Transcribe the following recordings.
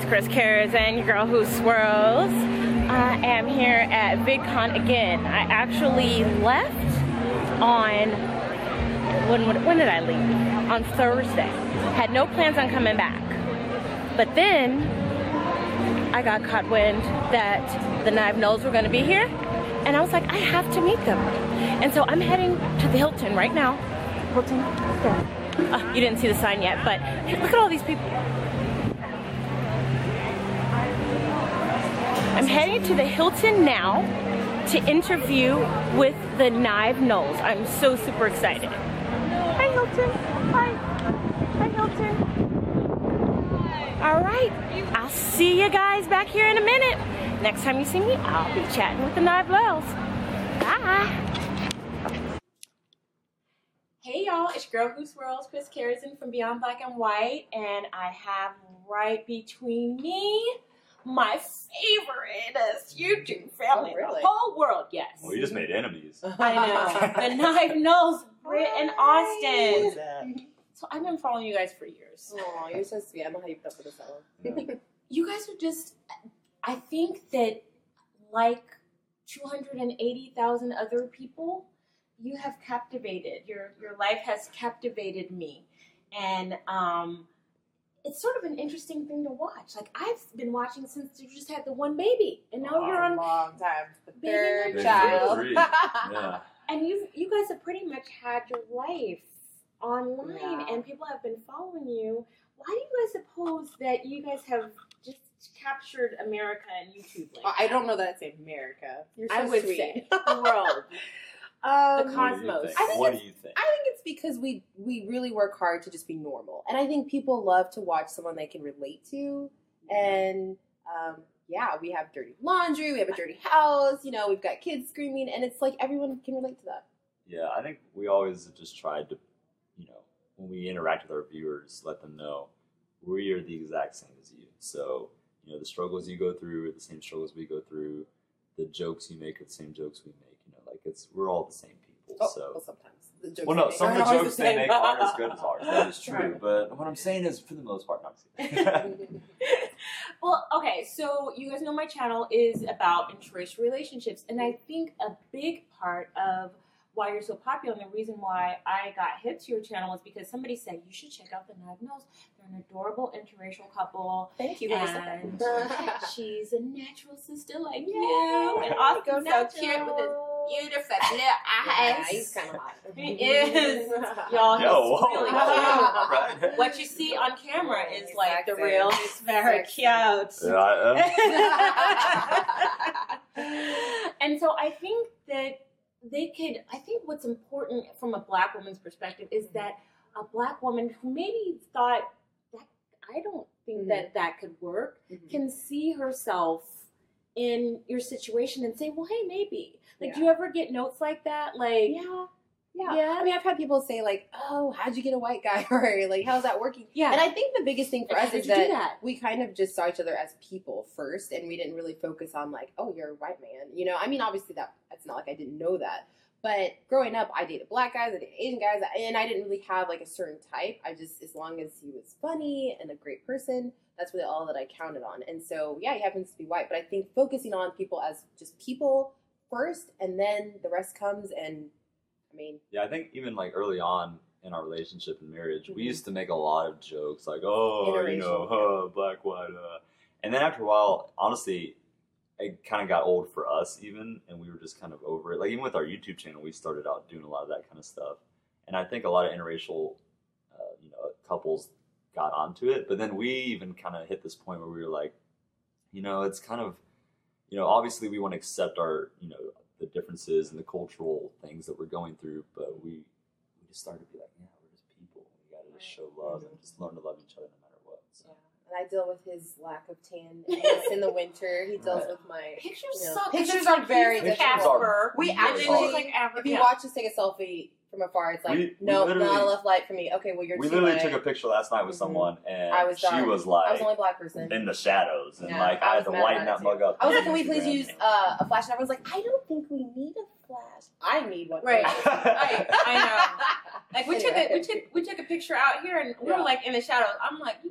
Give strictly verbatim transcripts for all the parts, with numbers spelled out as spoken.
Chris Cares and your girl who swirls. I am here at VidCon again. I actually left on, when, when did I leave? On Thursday. Had no plans on coming back. But then I got caught wind that the Knives Knows were gonna be here. And I was like, I have to meet them. And so I'm heading to the Hilton right now. Hilton, yeah. Uh, you didn't see the sign yet, but look at all these people. I'm heading to the Hilton now to interview with the Knives Knows. I'm so super excited. Hi Hilton. Hi. Hi Hilton. All right. I'll see you guys back here in a minute. Next time you see me, I'll be chatting with the Knives Knows. Bye. Hey y'all, it's your girl who swirls, Chris Carrison from Beyond Black and White, and I have right between me my favoriteest YouTube family oh, really? in the whole world. Yes. Well, you just made enemies. I know. The Knives Knows, Britt and Austin. What's that? So I've been following you guys for years. Oh, you're so sweet. I'm hyped up for this one. Yeah. You guys are just, I think that like two hundred eighty thousand other people, you have captivated. Your your life has captivated me. And um, it's sort of an interesting thing to watch. Like, I've been watching since you just had the one baby. And now Wow. you're on a long time. The baby third number child. Three. Yeah. And you you guys have pretty much had your life online, Yeah. and people have been following you. Why do you guys suppose that you guys have just captured America and YouTube? Like Oh, I don't know that it's America. You're so I would sweet. say the world. Um, The What do you cosmos. think? I think What do it's- you think? I think it's because we we really work hard to just be normal, and I think people love to watch someone they can relate to. And um, yeah, we have dirty laundry, we have a dirty house, you know, we've got kids screaming, and it's like everyone can relate to that. Yeah, I think we always have just tried to, you know, when we interact with our viewers, let them know we are the exact same as you. So, you know, the struggles you go through are the same struggles we go through. The jokes you make are the same jokes we make. You know, like it's we're all the same people. Oh, so. well, sometimes. The jokes Well, no, they some of make the aren't jokes the they same. make aren't as good as ours. That is true. Right. But what I'm saying is, for the most part, not. Well, okay, so you guys know my channel is about interracial relationships, and I think a big part of why you're so popular and the reason why I got hip to your channel is because somebody said you should check out the Knives Knows. They're an adorable interracial couple. Thank you. And she's a natural sister like Yay. you. And Austin's so cute with his beautiful blue Yeah, eyes. he's kind of hot. He is. Y'all, he's Yo, whoa. really Right. cute. What you see on camera is He's like the sexy. real. He's very Sexy. cute. Yeah, I, And so I think that they could, I think what's important from a black woman's perspective is that a black woman who maybe thought that I don't think Mhm. that that could work Mhm. can see herself in your situation and say, well, hey, maybe. Like, Yeah. do you ever get notes like that? Like, Yeah. Yeah. Yeah. I mean, I've had people say, like, oh, how'd you get a white guy? Or, like, how's that working? yeah. And I think the biggest thing for Like, us how is did you do that, that? we kind of just saw each other as people first, and we didn't really focus on, like, oh, you're a white man. You know, I mean, obviously, that it's not like I didn't know that. But growing up, I dated black guys, I dated Asian guys, and I didn't really have, like, a certain type. I just, as long as he was funny and a great person, that's really all that I counted on. And so, yeah, he happens to be white. But I think focusing on people as just people first, and then the rest comes, and, I mean... yeah, I think even like early on in our relationship and marriage, we Mhm. used to make a lot of jokes like, oh, you know, Interracial. huh, black, white, uh. And then after a while, honestly, it kind of got old for us even, and we were just kind of over it. Like even with our YouTube channel, we started out doing a lot of that kind of stuff. And I think a lot of interracial, uh, you know, couples got onto it. But then we even kind of hit this point where we were like, you know, it's kind of, you know, obviously we want to accept our, you know, the differences and the cultural things that we're going through, but we we just started to be like, yeah, we're just people. We got to just show love and just learn to love each other no matter what. So. Yeah. And I deal with his lack of tan. It's in the winter. He deals Right. with my... Pictures you know, suck. pictures It's are like very he's difficult. Casper. We And then actually- she's like Africa. If you watch us take a selfie from afar, it's like, We- we no, literally- not enough light for me. Okay, well, you're We too literally light. took a picture last night with Mhm. someone, and I was she dark. was I like was the only black person. in the shadows, and Yeah, like I I, was had to mad lighten about that it, mug too. up. I was on like, can we please Instagram. use uh, a flash? And everyone's like, I don't think we need a flash. I need one. Right. Right. I know. Like we took a Anyway. we took we took a picture out here and we Yeah. were like in the shadows. I'm like, you put that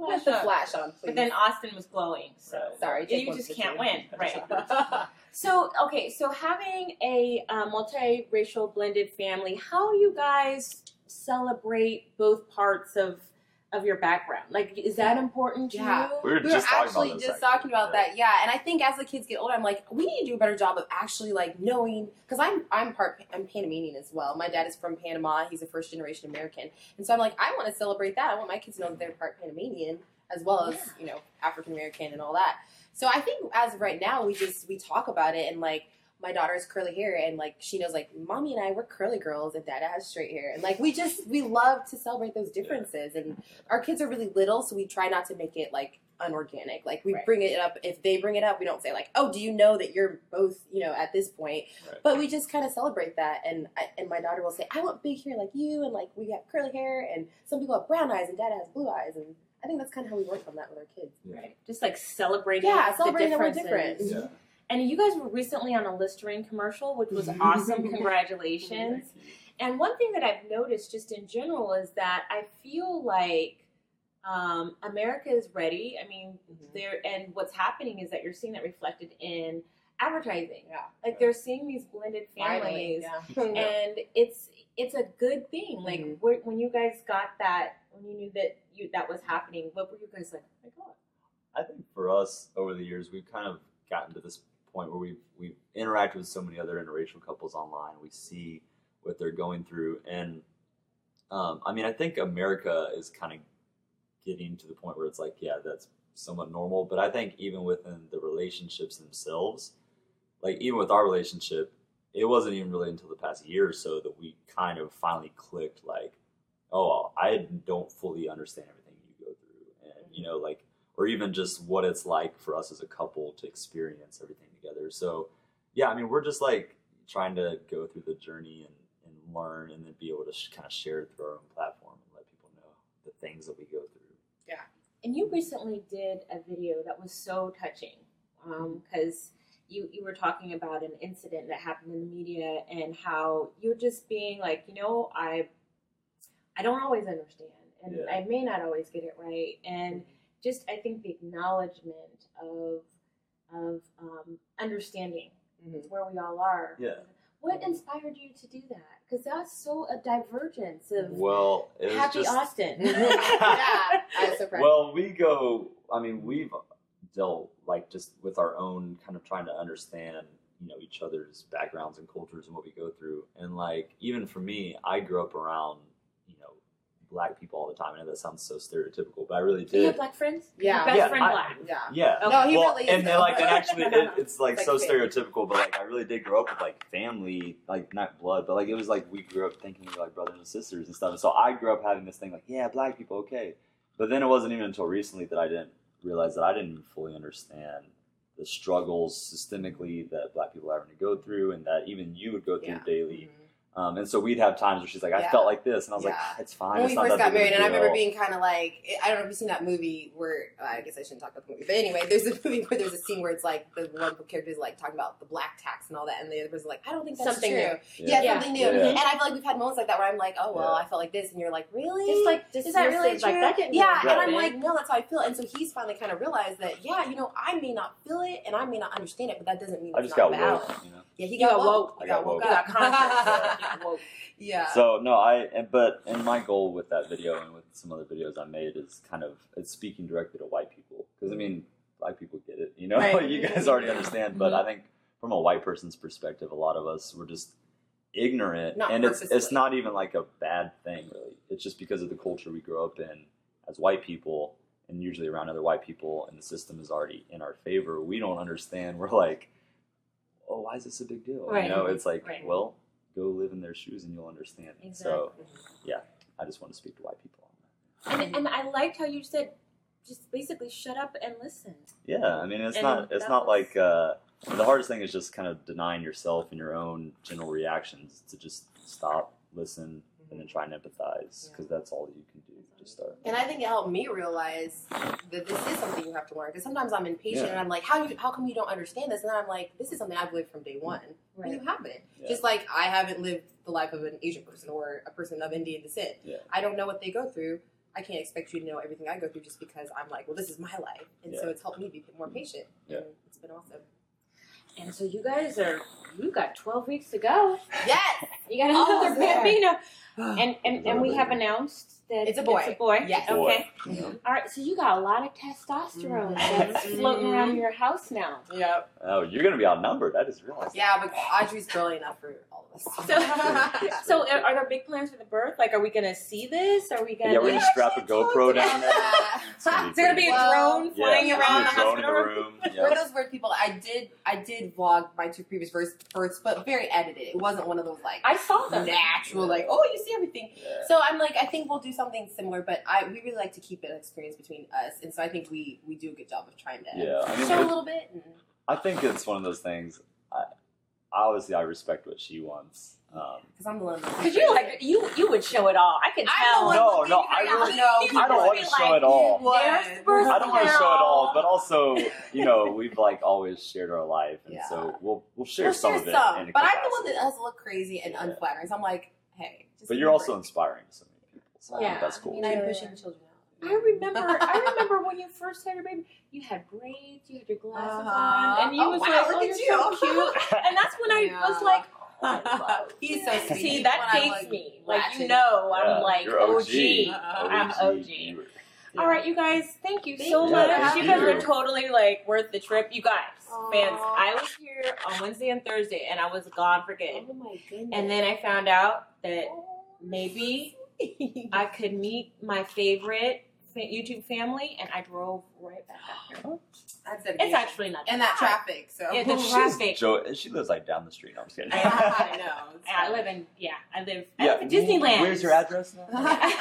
flash Put the on. flash on, please. But then Austin was glowing, so Right. Sorry, Jake you wants just to can't see. win, right? So, okay, so having a uh, multiracial blended family, how do you guys celebrate both parts of of your background? Like, is that important to Yeah. you? We were We were just talking actually about this, just actually. talking about Yeah. that, yeah. And I think as the kids get older, I'm like, we need to do a better job of actually like knowing, because I'm I'm part I'm Panamanian as well. My dad is from Panama. He's a first generation American, and so I'm like, I want to celebrate that. I want my kids to know that they're part Panamanian as well as Yeah. you know African American and all that. So I think as of right now, we just we talk about it and like. My daughter's curly hair, and like she knows, like mommy and I we're curly girls, and Dada has straight hair, and like we just we love to celebrate those differences. And our kids are really little, so we try not to make it like unorganic. Like we Right. bring it up if they bring it up, we don't say like, oh, do you know that you're both you know at this point? Right. But we just kind of celebrate that. And I, and my daughter will say, I want big hair like you, and like we have curly hair, and some people have brown eyes, and Dada has blue eyes, and I think that's kind of how we work on that with our kids. Yeah. Right. Just like celebrating Yeah, the celebrating that we're differences. different. Yeah. And you guys were recently on a Listerine commercial, which was awesome. Congratulations. Thank you. And one thing that I've noticed just in general is that I feel like um, America is ready. I mean, Mhm. there and what's happening is that you're seeing that reflected in advertising. Yeah. Like they're seeing these blended Finally, families, yeah. and it's it's a good thing. Like Mhm. where, when you guys got that, when you knew that you that was happening, what were you guys like? Oh my God. I think for us over the years, we've kind of gotten to this point where we've we've interacted with so many other interracial couples online. We see what they're going through, and um, I mean, I think America is kind of getting to the point where it's like, yeah, that's somewhat normal. But I think even within the relationships themselves, like even with our relationship, it wasn't even really until the past year or so that we kind of finally clicked. Like, oh, I don't fully understand everything you go through, and you know, like. Or even just what it's like for us as a couple to experience everything together. So, yeah, I mean, we're just like trying to go through the journey and, and learn, and then be able to sh- kind of share it through our own platform and let people know the things that we go through. And you recently did a video that was so touching because um, you, you were talking about an incident that happened in the media and how you're just being like, you know, I I don't always understand, and Yeah. I may not always get it right. And just I think the acknowledgement of of um, understanding Mhm. where we all are. Yeah. What inspired you to do that? Because that's so a divergence of Well, it was Happy just, Austin. Yeah, I was surprised. Well, we go. I mean, we've dealt like just with our own kind of trying to understand, you know, each other's backgrounds and cultures and what we go through. And like, even for me, I grew up around, you know, black people all the time. I know that sounds so stereotypical, but I really Do you have did. black friends? Yeah. Your best Yeah, friend I- black. yeah. Yeah. Okay. No, he well, really is. and then like, and actually, it, it's like Like so family. stereotypical, but like, I really did grow up with like family, like not blood, but like it was like we grew up thinking we were like brothers and sisters and stuff. And so I grew up having this thing like, yeah, black people, okay. But then it wasn't even until recently that I didn't realize that I didn't fully understand the struggles systemically that black people are having to go through, and that even you would go through Yeah. daily. Um, and so we'd have times where she's like, I Yeah. felt like this, and I was like, Yeah. ah, it's fine. When it's we not first that got big of a married, and I remember deal." being kind of like, I don't know if you've seen that movie where, uh, I guess I shouldn't talk about the movie, but anyway, there's a movie where there's a scene where it's like, the one character is like talking about the black tax and all that, and the other person's like, I don't think that's Something true. new. Yeah, Yeah. something new. Yeah. And I feel like we've had moments like that where I'm like, oh, well, Yeah. I felt like this, and you're like, really? Just like Is that really dismissive, true? like that didn't yeah, really and I'm happen. like, no, that's how I feel. And so he's finally kind of realized that, yeah, you know, I may not feel it, and I may not understand it, but that doesn't mean I it's just not got valid. woke, you know. Yeah, he You got got woke. woke. He I got got woke woke. You up. got conscious. You got woke. Yeah. So no, I and but and my goal with that video and with some other videos I made is kind of it's speaking directly to white people, because I mean black people get it, you know, Right. you guys already understand. But Mhm. I think from a white person's perspective, a lot of us were just ignorant, Not and it's it's purposely. not even like a bad thing really. It's just because of the culture we grew up in as white people, and usually around other white people, and the system is already in our favor. We don't understand. We're like, oh, why is this a big deal? Right. You know, it's like, Right. well, go live in their shoes and you'll understand. So I just want to speak to white people on that. And, and I liked how you said, just basically shut up and listen. Yeah, I mean, it's And not it's that not was- like uh, the hardest thing is just kind of denying yourself and your own general reactions to just stop, listen, and then try and empathize, because that's all you can do to start. And I think it helped me realize that this is something you have to learn. Because sometimes I'm impatient Yeah. and I'm like, how you, how come you don't understand this? And then I'm like, this is something I've lived from day one. But you haven't. Yeah. Just like I haven't lived the life of an Asian person or a person of Indian descent. Yeah. I don't know what they go through. I can't expect you to know everything I go through just because I'm like, well, this is my life. And Yeah. so it's helped me be more patient. Yeah. And it's been awesome. And so you guys are, you got twelve weeks to go. Yes! You got Almost another there. bambino. And, and, and we have announced that It's a boy. It's a boy. Yes. Okay. Boy. All right, so you got a lot of testosterone Mhm. that's floating around your house now. Yep. Oh, you're gonna be outnumbered. I just realized. Yeah, but Audrey's girly enough for all of us. So, so are are there big plans for the birth? Like, are we going to see this? Are we going Yeah, to... we're gonna strap a GoPro down there. It's gonna be Is there going to be a Well, drone Yeah, flying there's around gonna the be a drone in hospital the room? room. We're Yeah. those weird people. I did I did vlog my two previous births, births, but very edited. It wasn't one of those like I saw them. natural, like, oh, you see everything. Yeah. So I'm like, I think we'll do something similar, but I we really like to keep it an experience between us, and so I think we we do a good job of trying to Yeah, I mean, show a it- little bit. And, I think it's one of those things. I, obviously, I respect what she wants. Um, because I'm the one. Because you like you you would show it all. I could I'm tell. the one No, looking no, for I y'all. really- No, I don't would want be to show like, it all. There's the birth I don't want to show it canal. all, but also, you know, we've like always shared our life, and Yeah. so we'll we'll share We'll some share of it. some, in a but I'm the one capacity. that does look crazy and Yeah. unflattering. So I'm like, hey. Just But give you're me a also break. inspiring to so many people. So I think Yeah. that's I cool. mean, I'm pushing the children out. I remember I remember when you first had your baby, you had braids, you had your glasses Uh-huh. on, and you Oh, was wow, like, look oh, at you're you. so cute. And that's when I Yeah. was like, oh, I love He's so you. sweet. See, When that I'm, dates like, me. Like, you latching. know, I'm Yeah, like you're O O G. G. Uh-uh. I'm O G. You- All right, you guys, thank you Thank so you. much. Yeah, You thank guys you. were totally like worth the trip. You guys, Aw. fans, I was here on Wednesday and Thursday, and I was gone for good. Oh my goodness. And then I found out that maybe I could meet my favorite fa- YouTube family, and I drove right back up here. That's It's dedication. actually not And that traffic. So Yeah, the She's traffic. Joe, she lives like down the street. No, I'm just kidding. I know. It's I fine. live in yeah, I live I Yeah, live in Disneyland. Where's your address now?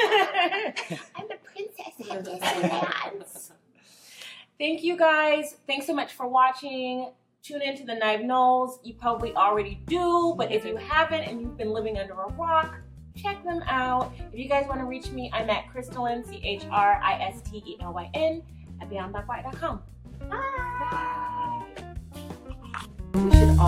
I'm the princess of Disneyland. Thank you guys. Thanks so much for watching. Tune into the Knife Knowles. You probably already do, but if you haven't and you've been living under a rock, check them out. If you guys want to reach me, I'm at Crystalyn, C H R I S T E L Y N, at beyond black white dot com. Bye. We should all